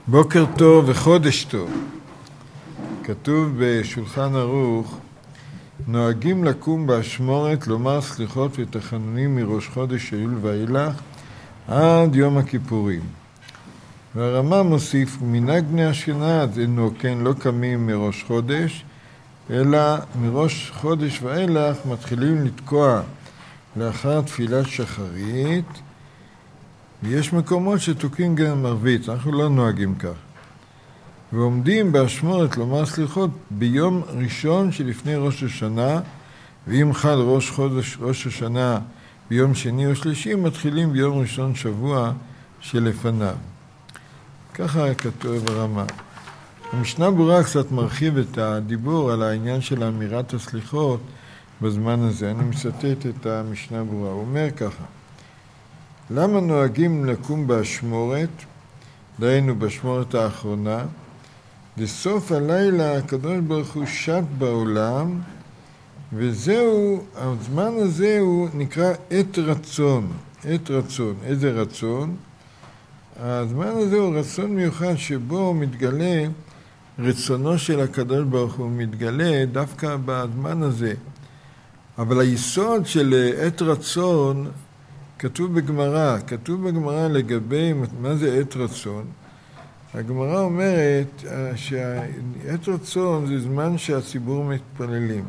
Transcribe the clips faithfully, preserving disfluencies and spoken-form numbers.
בוקר טוב וחודש טוב. כתוב בשולחן ערוך, נוהגים לקום באשמורת לומר סליחות ותחנונים מראש חודש אלול ואילך עד יום הכיפורים. והרמ"א מוסיף, מנהג בני אשכנז אינו כן לא קמים מראש חודש, אלא מראש חודש ואילך מתחילים לתקוע לאחר תפילת שחרית, ויש מקומות שתוקעים גם ערבית, אנחנו לא נוהגים כך. ועומדים באשמורת לומר סליחות ביום ראשון שלפני ראש השנה, ואם חל ראש חודש ראש השנה ביום שני או שלישי, מתחילים ביום ראשון שבוע שלפניו. ככה כתוב הרמ"א. המשנה ברורה קצת מרחיב את הדיבור על העניין של אמירת הסליחות בזמן הזה. אני מצטט את המשנה ברורה. הוא אומר ככה, למה נוהגים לקום באשמורת, דהיינו באשמורת האחרונה, בסוף הלילה הקדוש ברוך הוא שט בעולם, וזהו, הזמן הזה הוא נקרא עת רצון. עת רצון. איזה רצון? הזמן הזה הוא רצון מיוחד שבו מתגלה רצונו של הקדוש ברוך הוא, מתגלה דווקא בזמן הזה. אבל היסוד של עת רצון כתוב בגמרא, כתוב בגמרא לגבי מה זה עת רצון. הגמרא אומרת שעת רצון זה זמן שהציבור מתפללים.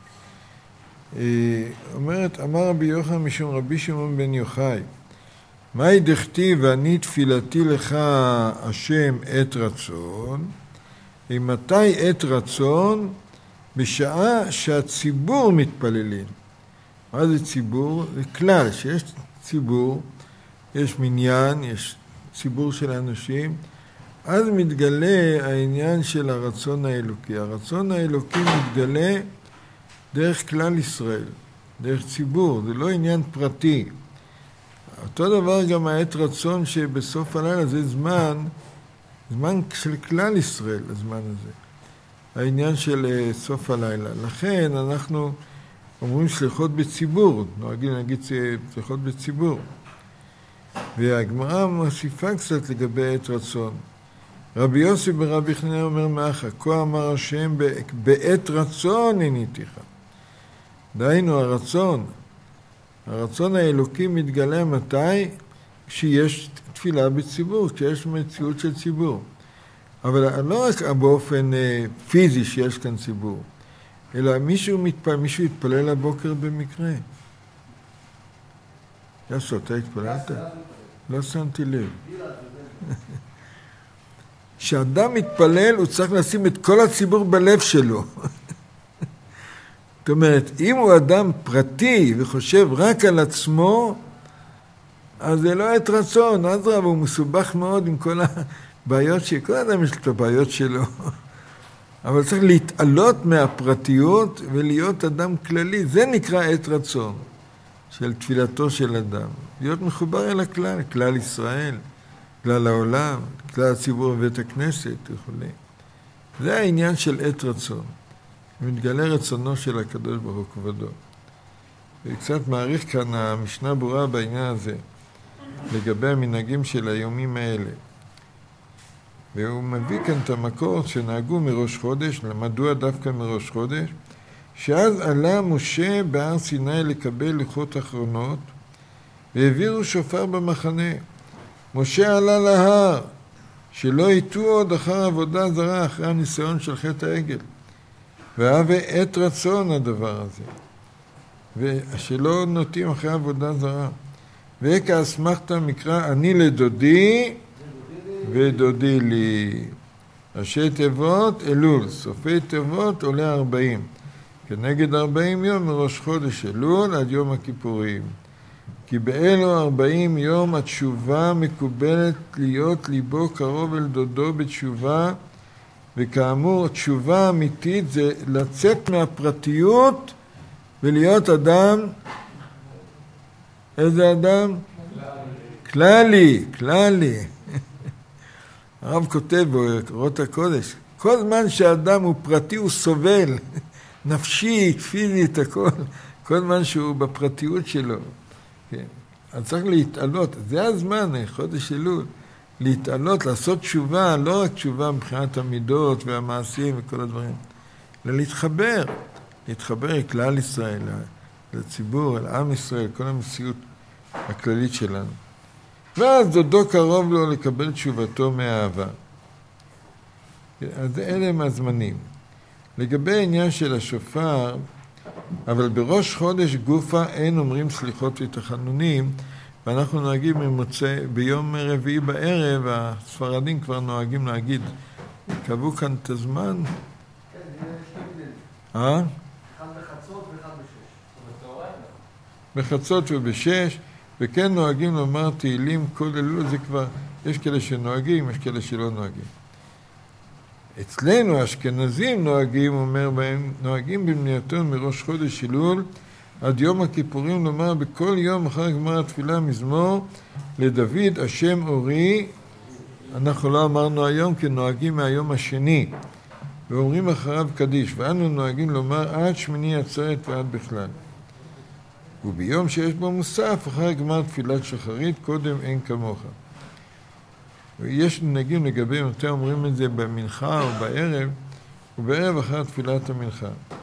היא אומרת, אמר רבי יוחנן משום רבי שמעון בן יוחאי, מהי דכתיב ואני תפילתי לך השם עת רצון? מתי עת רצון? בשעה שהציבור מתפללים. מה זה ציבור? זה כלל שיש ציבור, יש מניין, יש ציבור של אנשים, אז מתגלה העניין של הרצון האלוקי. הרצון האלוקי מתגלה דרך כלל ישראל, דרך ציבור, זה לא עניין פרטי. אותו דבר גם העת רצון שבסוף הלילה זה זמן, זמן של כלל ישראל, הזמן הזה. העניין של סוף הלילה. לכן אנחנו אומרים סליחות בציבור, נוהגים להגיד סליחות בציבור. והגמרא מוסיפה קצת לגבי עת רצון. רבי יוסי ברבי חנינא אומר מאחה, כה אמר השם בעת רצון עניתיך. דהיינו הרצון, הרצון האלוקי מתגלה מתי? כשיש תפילה בציבור, כשיש מציאות של ציבור. אבל לא רק באופן פיזי שיש כאן ציבור, אלא מישהו מתפלל, מישהו יתפלל הבוקר במקרה. יסו, אתה התפללת? לא שמתי לב. כשאדם מתפלל, הוא צריך לשים את כל הציבור בלב שלו. זאת אומרת, אם הוא אדם פרטי וחושב רק על עצמו, אז זה לא עת רצון, אדרבה, הוא מסובך מאוד עם כל הבעיות שלו, כל אדם יש את הבעיות שלו. אבל צריך להתעלות מהפרטיות ולהיות אדם כללי, זה נקרא עת רצון של תפילתו של אדם. להיות מחובר אל הכלל, כלל ישראל, כלל העולם, כלל הציבור בבית הכנסת וכו'. זה העניין של עת רצון. מתגלה רצונו של הקדוש ברוך הוא כבודו. וקצת מעריך כאן המשנה ברורה בעניין הזה, לגבי המנהגים של היומים האלה. והוא מביא כאן את המקור שנהגו מראש חודש, מדוע דווקא מראש חודש, שאז עלה משה בהר סיני לקבל לוחות אחרונות, והעבירו שופר במחנה. משה עלה להר, שלא יטעו עוד אחר עבודה זרה, אחרי הניסיון של חטא העגל. והווה עת רצון הדבר הזה, ושלא נוטים אחרי עבודה זרה. וכא אסמכתא מקרא אני לדודי ודודי לי. ראשי תיבות אלול, סופי תיבות עולה ארבעים. כנגד ארבעים יום מראש חודש אלול עד יום הכיפורים. כי באלו ארבעים יום התשובה מקובלת להיות ליבו קרוב אל דודו בתשובה, וכאמור תשובה אמיתית זה לצאת מהפרטיות ולהיות אדם, איזה אדם? כללי, כללי. הרב כותב בקורות הקודש, כל זמן שאדם הוא פרטי הוא סובל, נפשי, פיזית, הכל, כל זמן שהוא בפרטיות שלו. כן. אז צריך להתעלות, זה הזמן, חודש אלול, להתעלות, לעשות תשובה, לא רק תשובה מבחינת המידות והמעשים וכל הדברים, אלא להתחבר, להתחבר לכלל ישראל, לציבור, לעם ישראל, כל המציאות הכללית שלנו. ואז דודו קרוב לו לקבל תשובתו מהאהבה. אז אלה הם הזמנים. לגבי העניין של השופר, אבל בראש חודש גופה אין אומרים סליחות ותחנונים, ואנחנו נוהגים ממוצא, ביום רביעי בערב, הספרדים כבר נוהגים להגיד, קבעו כאן את הזמן? כן, יש תמיד. אה? אחד בחצות ואחד בשש. בחצות ובשש, וכן נוהגים לומר תהילים כל אלול, זה כבר, יש כאלה שנוהגים, יש כאלה שלא נוהגים. אצלנו האשכנזים נוהגים, אומר בהם, נוהגים במנייתון מראש חודש אלול, עד יום הכיפורים לומר בכל יום אחר גמר התפילה מזמור לדוד השם אורי, אנחנו לא אמרנו היום כי נוהגים מהיום השני, ואומרים אחריו קדיש, ואנו נוהגים לומר עד שמיני עצרת ועד בכלל. וביום שיש בו מוסף, אחר גמר תפילת שחרית, קודם אין כמוך. ויש נהגים לגבי מתי אומרים את זה במנחה או בערב, ובערב אחר תפילת המנחה.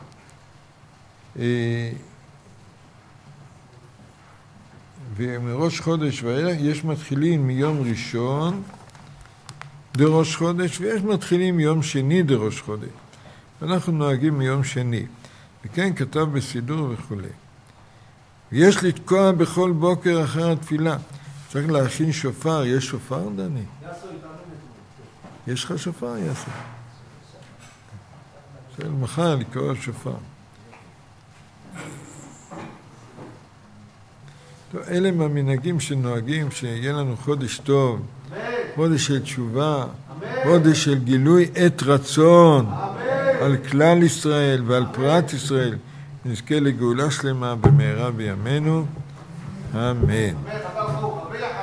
ומראש חודש ואילך יש מתחילים מיום ראשון דראש חודש, ויש מתחילים מיום שני דראש חודש. ואנחנו נוהגים מיום שני. וכן כתב בסידור וכו'. ויש לתקוע בכל בוקר אחר התפילה. צריך להכין שופר. יש שופר, דני? יש לך שופר, יעשו. של מחר לקרוא שופר. טוב, אלה הם המנהגים שנוהגים, שיהיה לנו חודש טוב, חודש של תשובה, חודש של גילוי עת רצון על כלל ישראל ועל פרט ישראל. נזכה לגאולה שלמה במהרה בימינו. אמן.